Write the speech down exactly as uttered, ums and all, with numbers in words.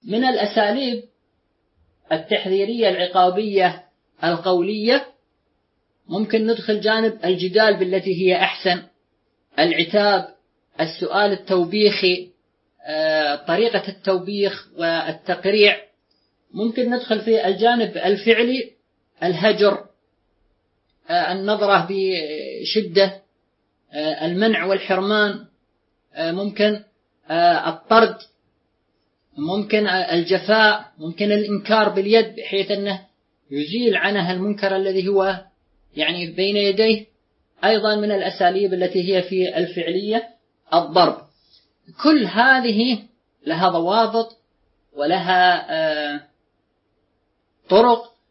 من الأساليب التحذيرية العقابية القولية ممكن ندخل جانب الجدال بالتي هي أحسن، العتاب، السؤال التوبيخي، طريقة التوبيخ والتقريع. ممكن ندخل في الجانب الفعلي، الهجر، النظرة بشدة، المنع والحرمان، ممكن الطرد، ممكن الجفاء، ممكن الإنكار باليد بحيث أنه يزيل عنها المنكر الذي هو يعني بين يديه. أيضا من الأساليب التي هي في الفعلية الضرب. كل هذه لها ضوابط ولها طرق